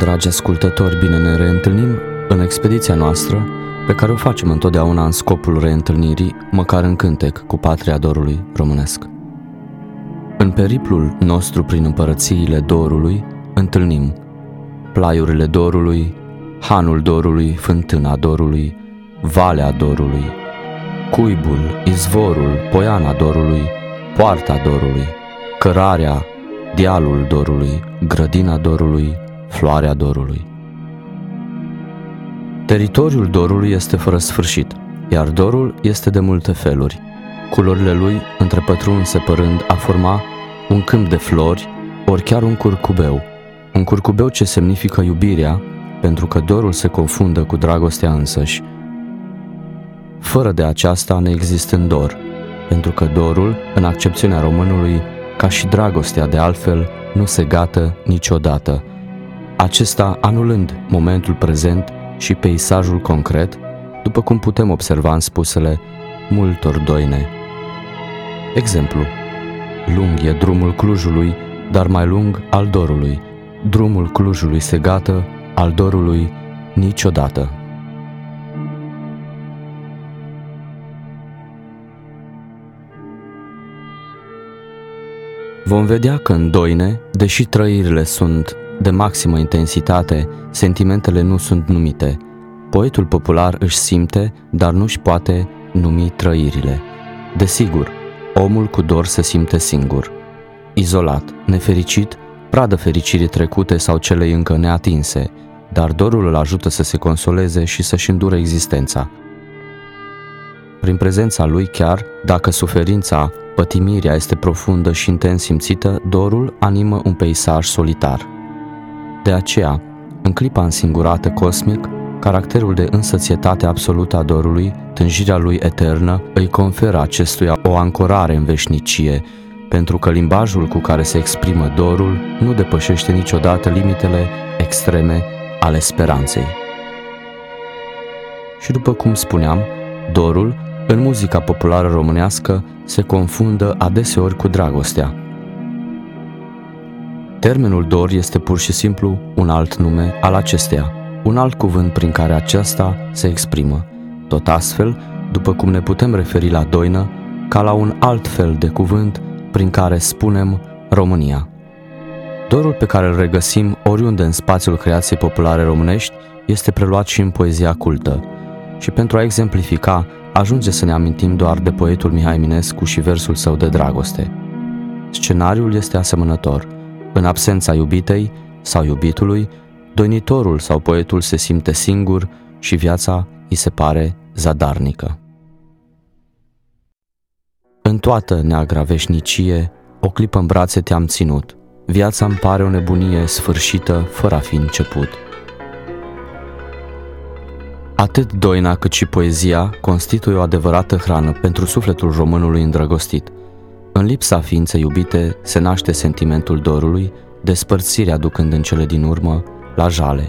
dragi ascultători, bine ne reîntâlnim în expediția noastră, pe care o facem întotdeauna în scopul reîntâlnirii, măcar în cântec, cu patria dorului românesc. În periplul nostru prin împărățiile dorului, întâlnim plaiurile dorului, hanul dorului, fântâna dorului, valea dorului, cuibul, izvorul, poiana dorului, poarta dorului, cărarea, dealul dorului, grădina dorului, floarea dorului. Teritoriul dorului este fără sfârșit, iar dorul este de multe feluri. Culorile lui întrepătrund sepărând a forma un câmp de flori, ori chiar un curcubeu ce semnifică iubirea, pentru că dorul se confundă cu dragostea însăși. Fără de aceasta neexistând dor, pentru că dorul, în accepțiunea românului, ca și dragostea de altfel, nu se gată niciodată, acesta anulând momentul prezent și peisajul concret, după cum putem observa în spusele multor doine. Exemplu: lung e drumul Clujului, dar mai lung al dorului. Drumul Clujului se gată, al dorului niciodată. Vom vedea că în doine, deși trăirile sunt de maximă intensitate, sentimentele nu sunt numite. Poetul popular își simte, dar nu-și poate numi trăirile. Desigur, omul cu dor se simte singur, izolat, nefericit, pradă fericirii trecute sau celei încă neatinse, dar dorul îl ajută să se consoleze și să-și îndure existența. Prin prezența lui, chiar dacă suferința, pătimirea este profundă și intens simțită, dorul animă un peisaj solitar. De aceea, în clipa însingurată cosmic, caracterul de însățietate absolută a dorului, tânjirea lui eternă, îi conferă acestuia o ancorare în veșnicie, pentru că limbajul cu care se exprimă dorul nu depășește niciodată limitele extreme ale speranței. Și după cum spuneam, dorul, în muzica populară românească, se confundă adeseori cu dragostea. Termenul dor este pur și simplu un alt nume al acesteia, un alt cuvânt prin care aceasta se exprimă. Tot astfel, după cum ne putem referi la doină, ca la un alt fel de cuvânt prin care spunem România. Dorul pe care îl regăsim oriunde în spațiul creației populare românești este preluat și în poezia cultă. Și pentru a exemplifica, ajunge să ne amintim doar de poetul Mihai Eminescu și versul său de dragoste. Scenariul este asemănător. În absența iubitei sau iubitului, doinitorul sau poetul se simte singur și viața îi se pare zadarnică. În toată neagra veșnicie, o clipă în brațe te-am ținut. Viața-mi pare o nebunie sfârșită, fără a fi început. Atât doina cât și poezia constituie o adevărată hrană pentru sufletul românului îndrăgostit. În lipsa ființei iubite se naște sentimentul dorului, despărțirea ducând în cele din urmă la jale.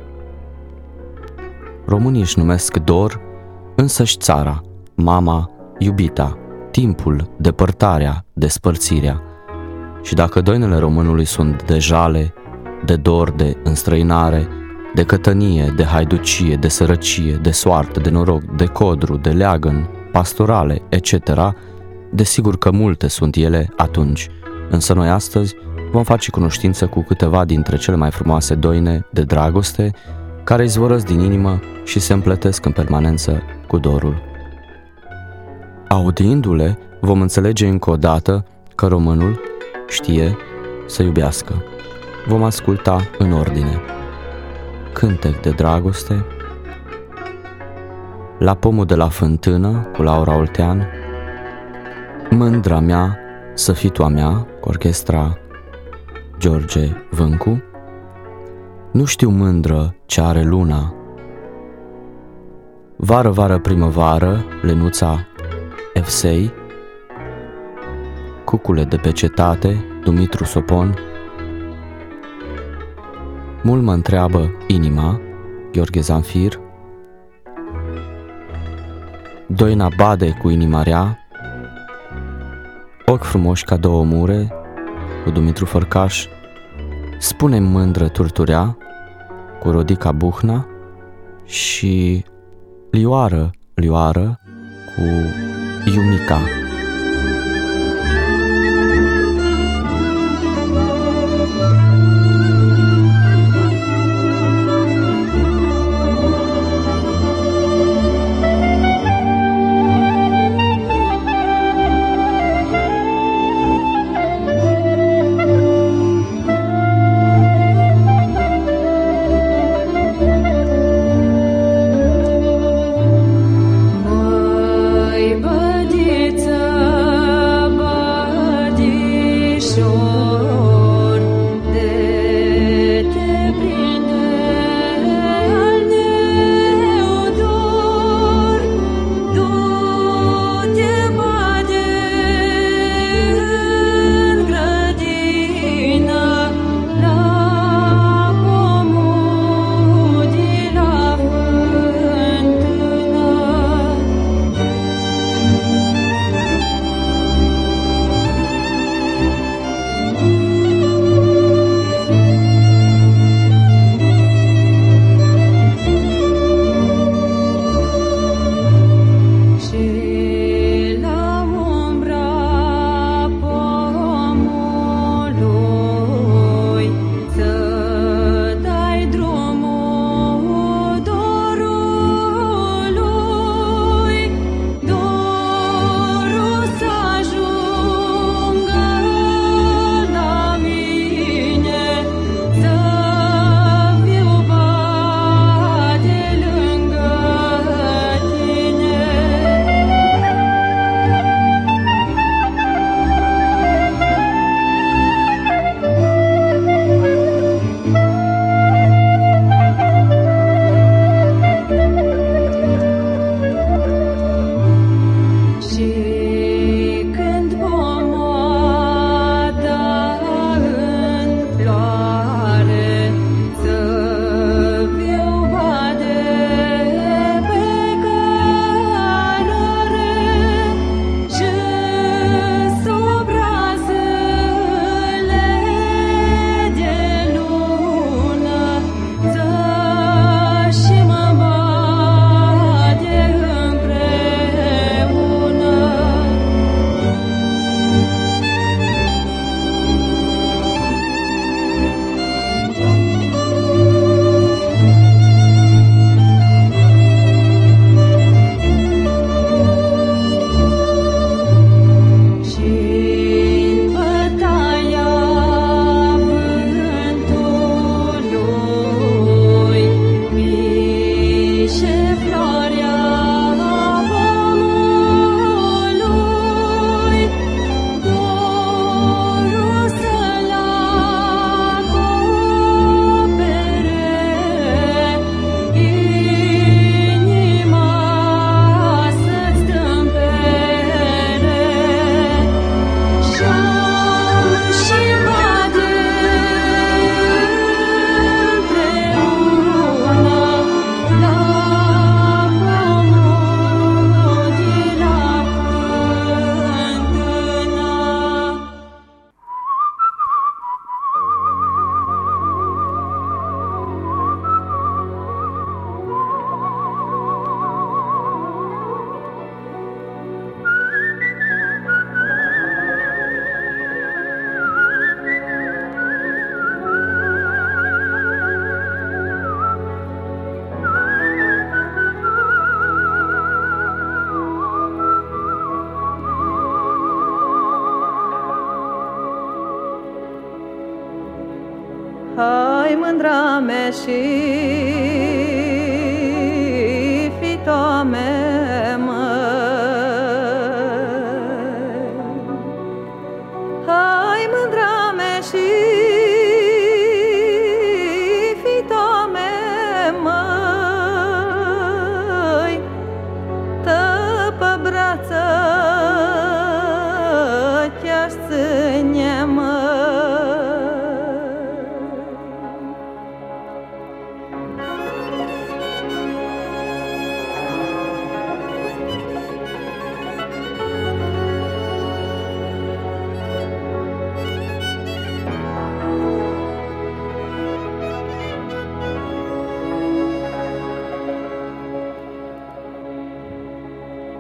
Românii își numesc dor însăși țara, mama, iubita, timpul, depărtarea, despărțirea. Și dacă doinele românului sunt de jale, de dor, de înstrăinare, de cătănie, de haiducie, de sărăcie, de soartă, de noroc, de codru, de leagăn, pastorale, etc., desigur că multe sunt ele atunci, însă noi astăzi vom face cunoștință cu câteva dintre cele mai frumoase doine de dragoste care izvorăsc din inimă și se împletesc în permanență cu dorul. Audiindu-le, vom înțelege încă o dată că românul știe să iubească. Vom asculta în ordine. Cântec de dragoste, La pomul de la fântână cu Laura Oltean, Mândra mea să fii tu a mea cu orchestra George Vâncu, Nu știu mândră ce are luna, Vară, vară, primăvară, Lenuța Evsei, Cucule de pe cetate, Dumitru Sopon, Mult mă întreabă inima, Gheorghe Zanfir, Doina bade cu inima rea, Ochi frumoși ca două mure, cu Dumitru Fărcaș, Spune-mi mândră turturea, cu Rodica Buhna și Lioară cu Iumica. Hai, mândra mea și fita mea, hai, mândra mea și fita mea, măi, tă pe brață te-aș ține, măi.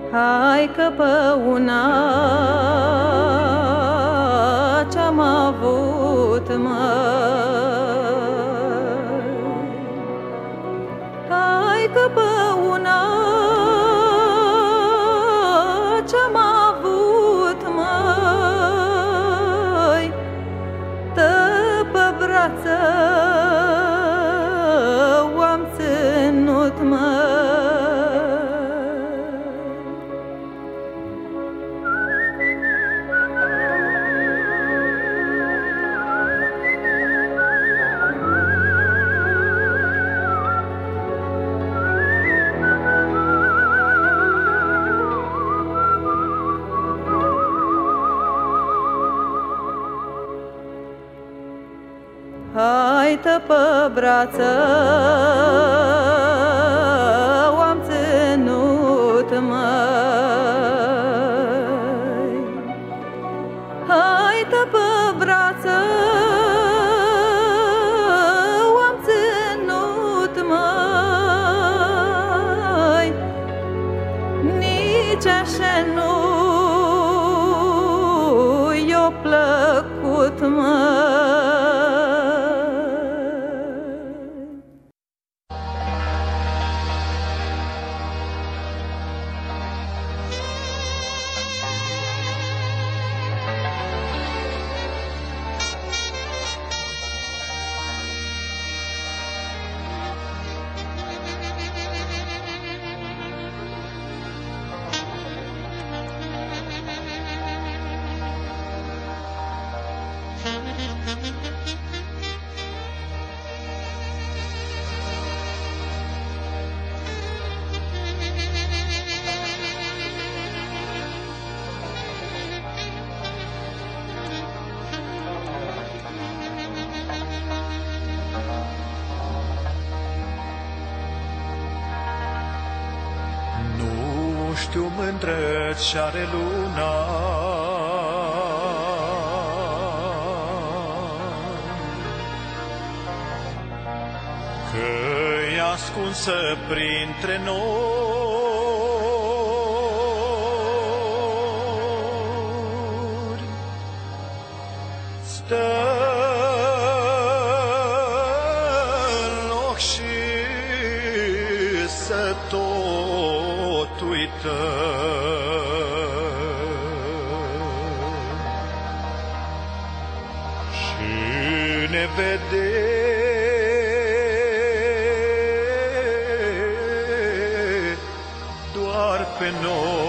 hai că pe una ce-am avut, hai că pe una ce-am avut, tă pe brață o-am ținut, hai tă pe brață o-am ținut, hai tă pe brață o-am ținut, nici așa nu i-o plăcut, Nu știu mândră ce-are luna, că-i ascunsă printre noi. Stă în loc și să tot uită. Și ne vede doar pe noi,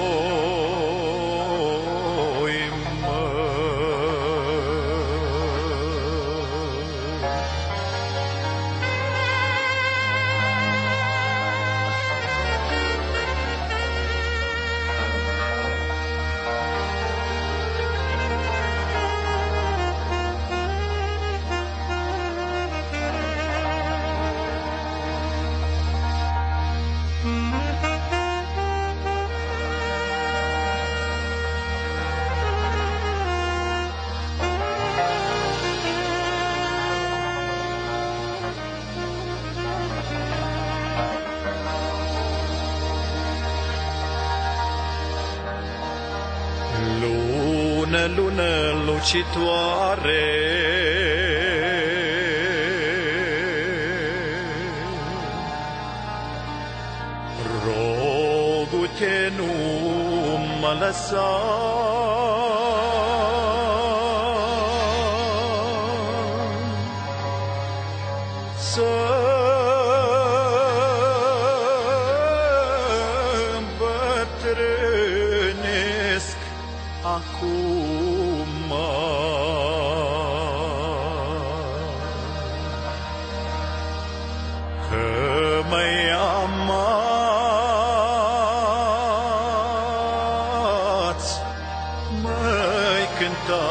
Lună, lună lucitoare, rogu-te nu mă lăsa. Să îmbătrânesc acum, că mă-i amați, mă-i cânta.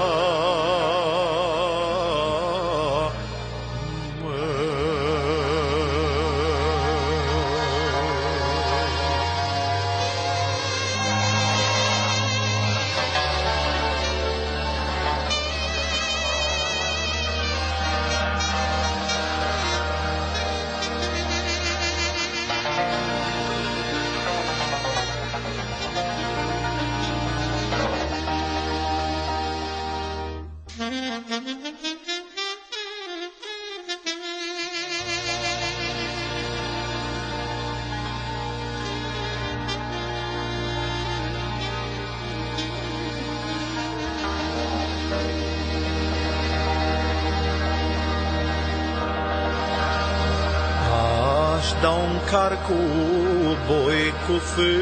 dau un car cu boi cu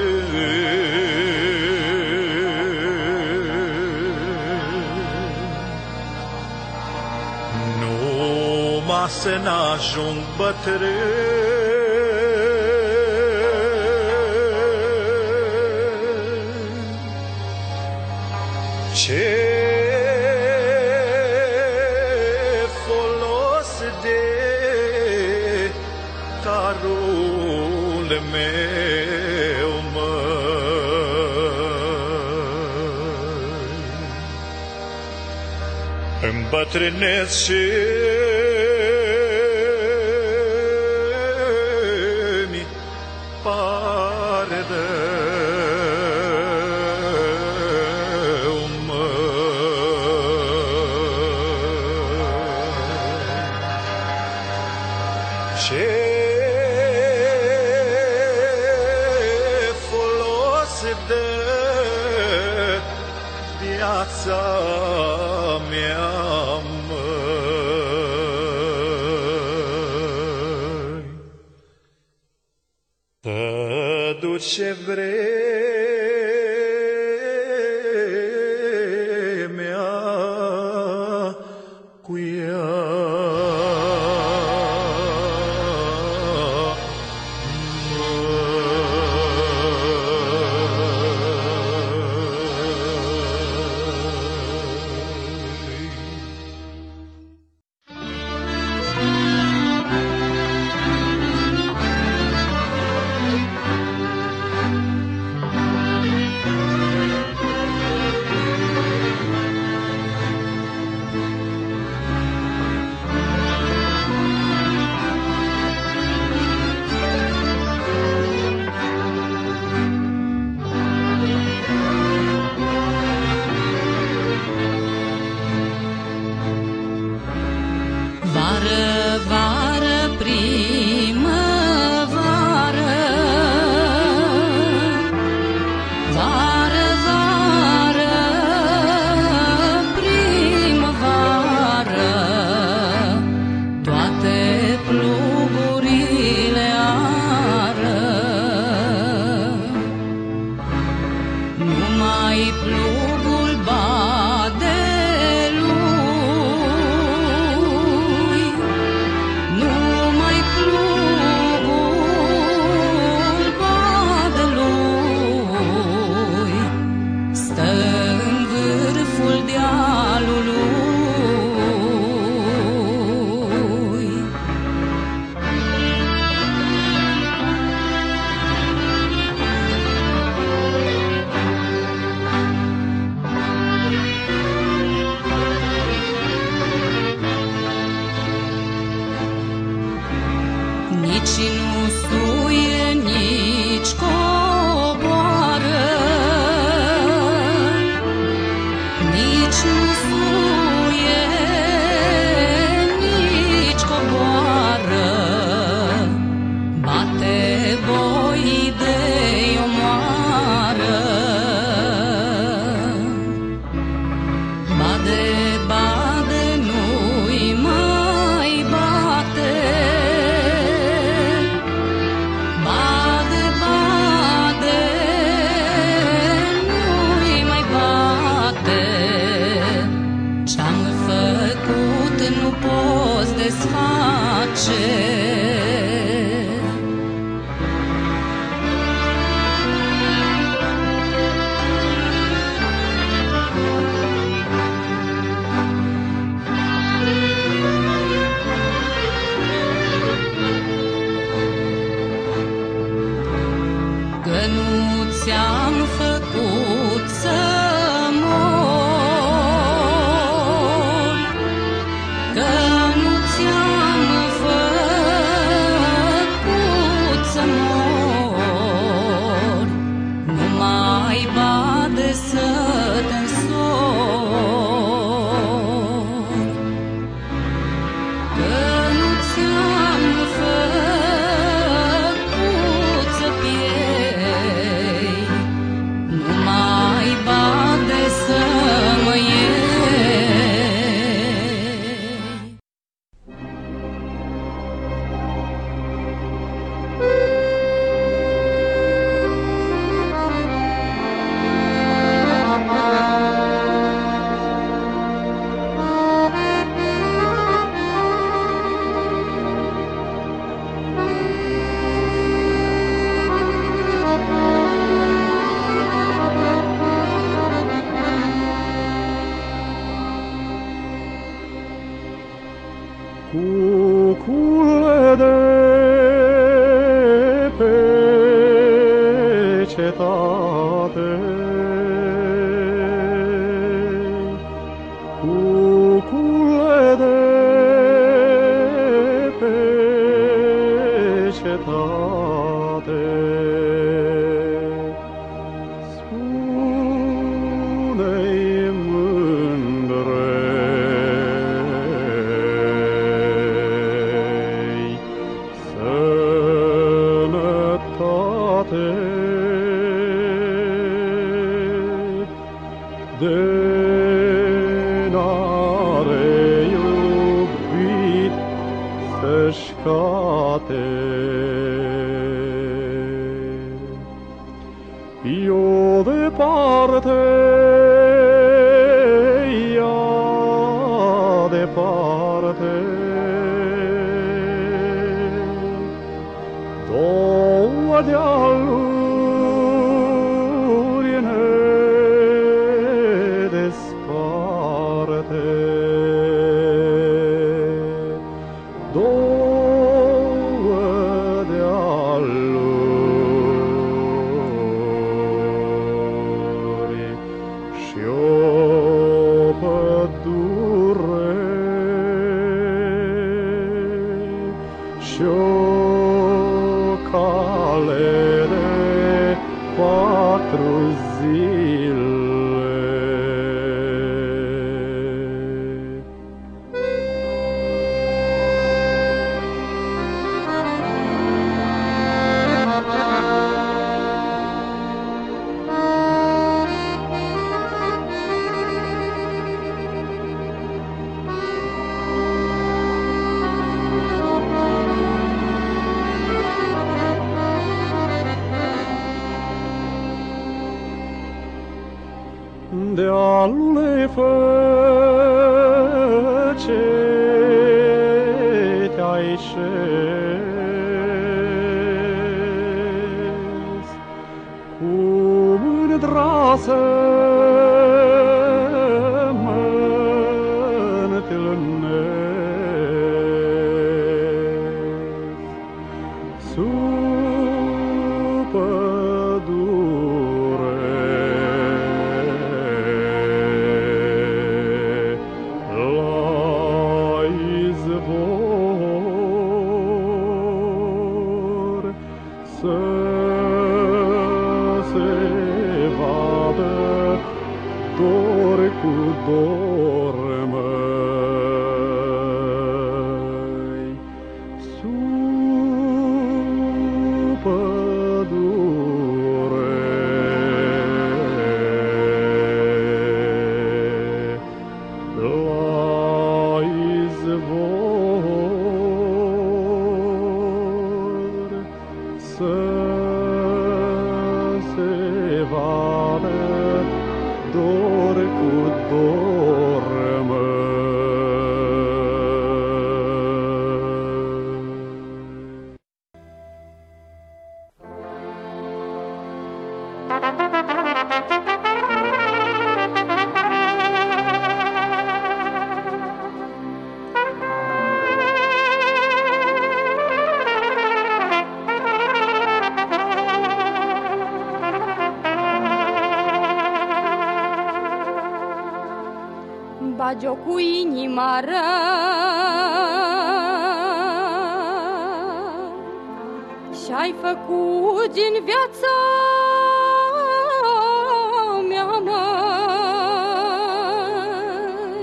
fân. Numai să n-ajung bătrân. Ce folos de carul meu, măi? Îmbătrânesc și mi pare rău, măi. Ce folos de viața mea, măi? Să duci ce vremea cu ea, Vară, vară, primăvară, vară, vară, primăvară, toate plugurile ară, numai plugul bade nici nu suie, nici coboară, nici nu suie, nici coboară, bate boi de-i omoară, bade, bade, nu-i mai bate. Nu poți desface. Că nu ți-am făcut să numai cetate, cucule de pe cetate. Spune-i mândrei sănătate, de n-are iubit să-și cate. Eu departe, ea departe, două dealuri ne desparte, două dealuri și-o pădure și-o cale de 4 zile. Dealule, fă ce te-ai șez, cum îndrăsă mă-ntâlnesc sub pădure. Să se vadă dor cu dor, măi, sub pădure. La izvor să se vadă dor cu dor, măi. Bagi-o cu inima rău și-ai făcut din viața mea, măi,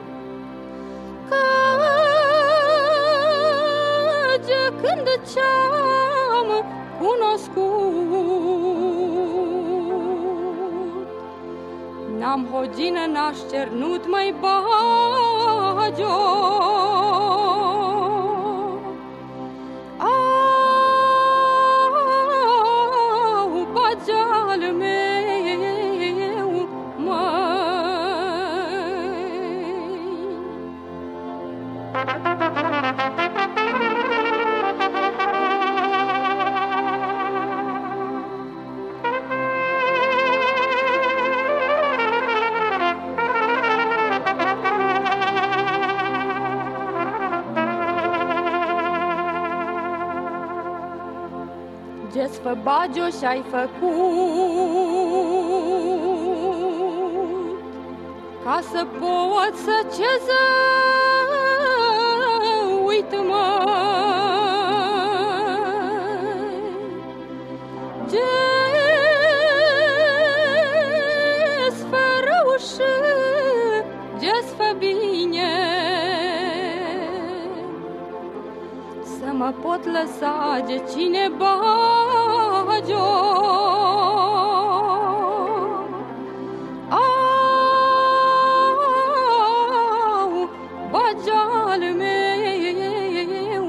căci când ce-am cunoscut n-am hodină, n-aș cernut, mai bagi-o. Au, bagi-al meu, că bagio și-ai făcut, ca să pot să ce uit-mă. Ce-s fă rău și ce-s fă bine, să mă pot lăsa de cine bagio. Au, bagial meu,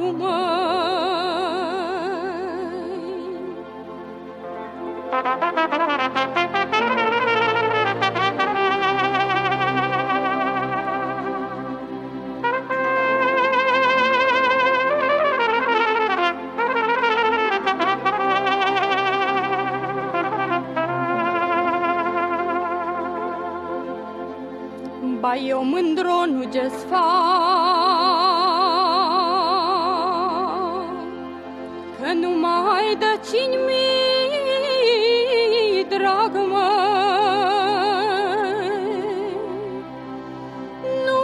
ba eu mândro nu ce-s fac, că nu mai dă cine mi drag, măi. Nu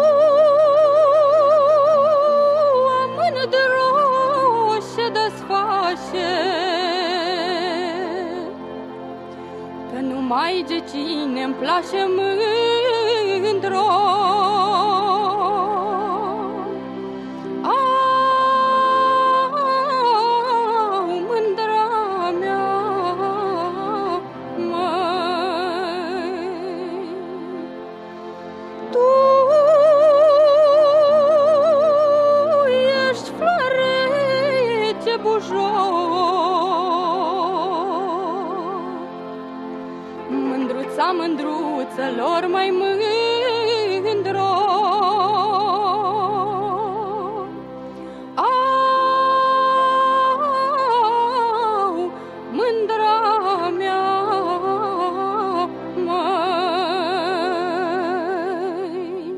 am mândro și desface, că nu mai de cine-mi place mândro. Au, mândra mea, măi. Tu ești floare ce bujor, mândruța mândruțelor mai mândro. Au, mândra mea, măi.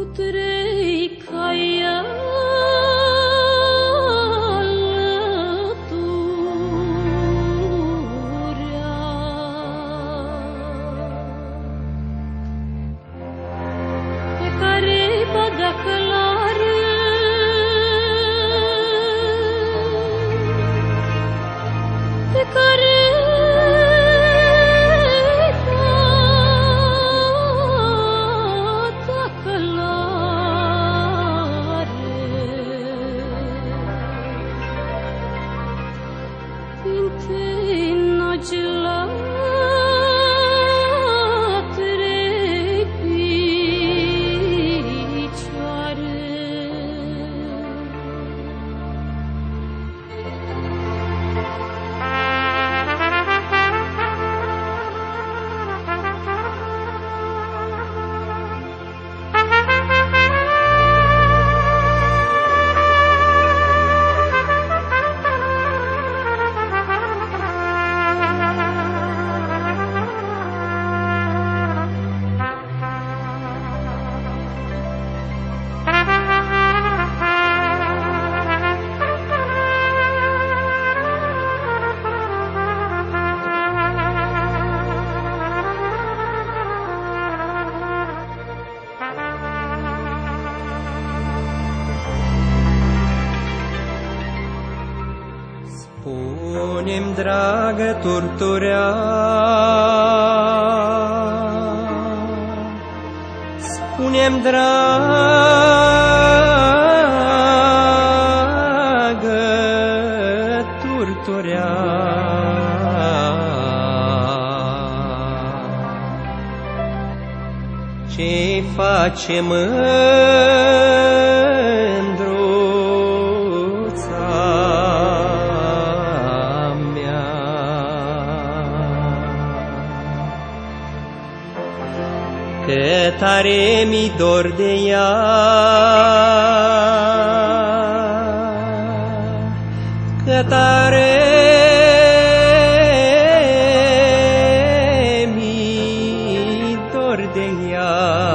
trei cai alăturea. Pe care bădea călare pe care Spune-mi, dragă turturea, spune-mi, dragă turturea, ce face că tare mi dor de ea, că tare mi dor de ea.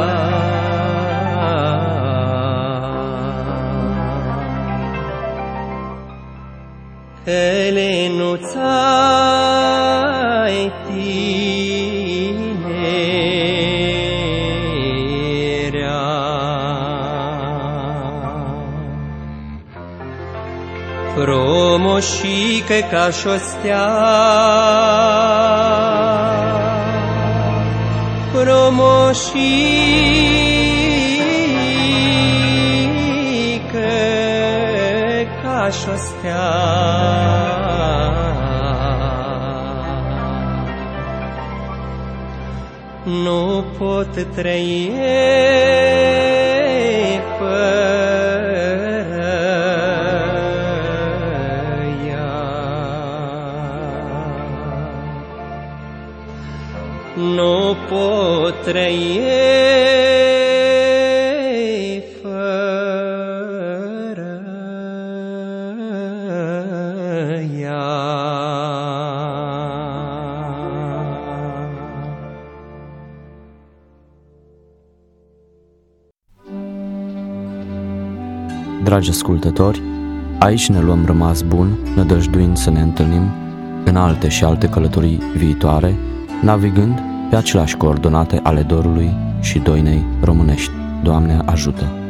Că lenuța-i frumoșică ca-și o stea, frumoșică ca-și o stea. Nu pot trăi nu pot trăi fără ea. Dragi ascultători, aici ne luăm rămas bun, nădăjduind să ne întâlnim în alte și alte călătorii viitoare, navigând pe aceleași coordonate ale dorului și doinei românești. Doamne ajută!